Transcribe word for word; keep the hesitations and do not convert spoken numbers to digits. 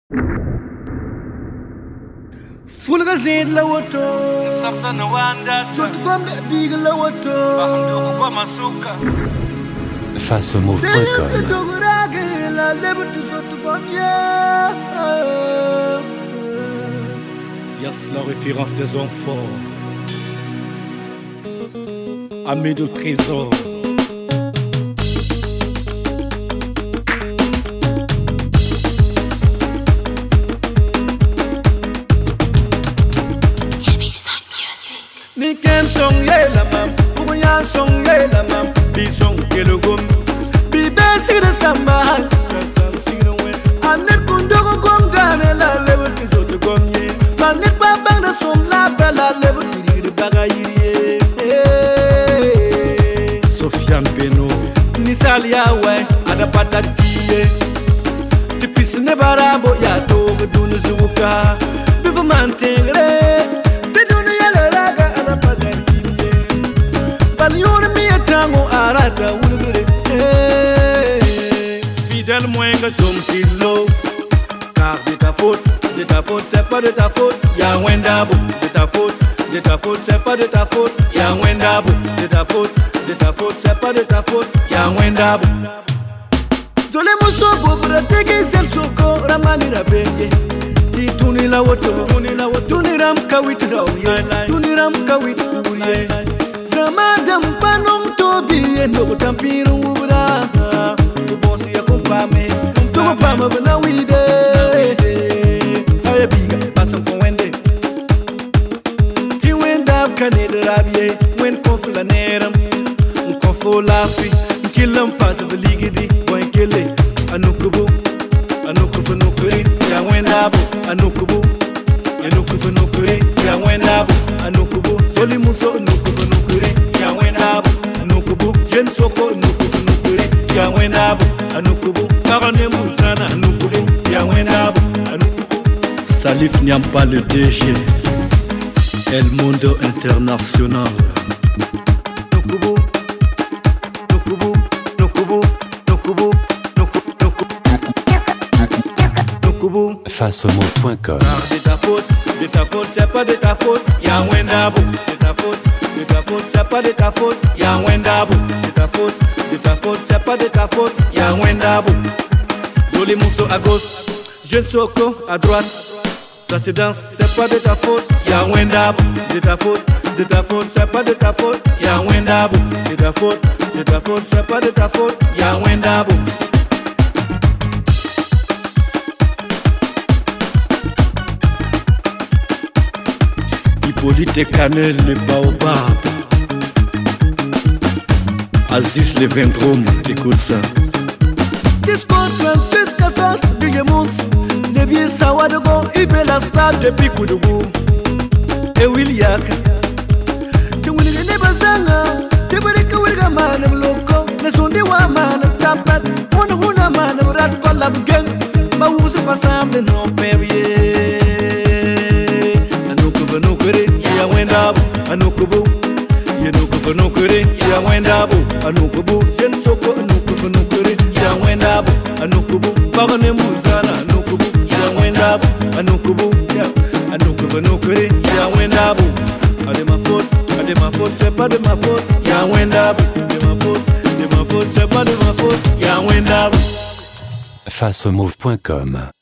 Fulga zed la woto Safsa na wanda Sot kom ne big la woto Bahanduku kwa masuka face au move point com. Zeyem dogurage la lebtu sot kom ye Yas la référence des enfants Amis de trésor Ni ken song ye la mam, pour ya song ye la mam, bi song ke le gom, bi be sig de samba, ka sam sig de wen. Anet kundo go gom gane la level ki so de gom ye, manet ba bang de som la be la level ki de bagay ye. Sofiane Beno, ni salia we, ada patati ye. Di pis ne barabo ya to dunu zuka, bi fu mantingre. Fidèle moins que son kilo. Car de ta faute, de ta faute, c'est pas de ta faute. Y'a Wendabo, de ta faute, de ta faute, c'est pas de ta faute. Y'a Wendabo, de ta faute, de ta faute, c'est pas de ta faute. Y'a Wendabo. Zole muso bobra tege zel soko ramani rabeye. Ti tuni la woto, tuni la woto, tuni ram kawit rawye, tuni ram kawit kuye. Zamadam panom tobi endo tampiru ubra. Tu bonsi ya kumpame, tu kumpame bana wide. Aye biga pason kon wende. Ti wenda kane de rabye, wen konfla neram, konfo lafi, kilam pas veligidi, wen kele anukubu, anukufu nukuri, ya wendabo, anukubu, anukufu nukuri, ya wendabo, anukubu, soli muso anukufu nukuri, ya wendabo, anukubu, jen soko anukufu nukuri, ya wendabo, anukubu, karane musana anukubu, ya wendabo, anukubu. Salif Niampa le D G, El Mundo International. Nukubu, nukubu, nukubu, nukubu, nukubu. face au move point com. De ta faute, de ta faute, c'est pas de ta faute. Y'a Wendabo. De ta faute, de ta faute, c'est pas de ta faute. Y'a Wendabo. De ta faute, de ta faute, c'est pas de ta faute. Y'a Wendabo. Joli Mousso à gauche, jeune Soko à droite. Ça se danse, c'est pas de ta faute. Y'a Wendabo. De ta faute, de ta faute, c'est pas de ta faute. Y'a Wendabo. De ta faute, de ta faute, c'est pas de ta faute. Y'a Wendabo. Hippolyte et Canel, le baobab. Aziz le Vendrome, écoute ça. Disco trente-six quatorze, Digemus. Le bien sawa de go, ibe la star depuis Koudougou. Et Williak. Tu wili ne bazanga, te barika wilga manam loko. Ne sonde wa manam tapat, wona wona manam rat kolab gang. Ma wuzu pasamble no perrier. Nukuri, ya Wendabo, anukubu, ya nukubu nukuri, ya Wendabo, anukubu, jen soko anukubu nukuri, ya Wendabo, anukubu, bagane muzana anukubu, ya Wendabo, anukubu, ya anukubu nukuri, ya Wendabo. Ade ma faute, ade ma faute, c'est pas de ma faute, ya Wendabo, de ma faute, de ma faute, c'est pas de ma faute, ya Wendabo. face au move point com.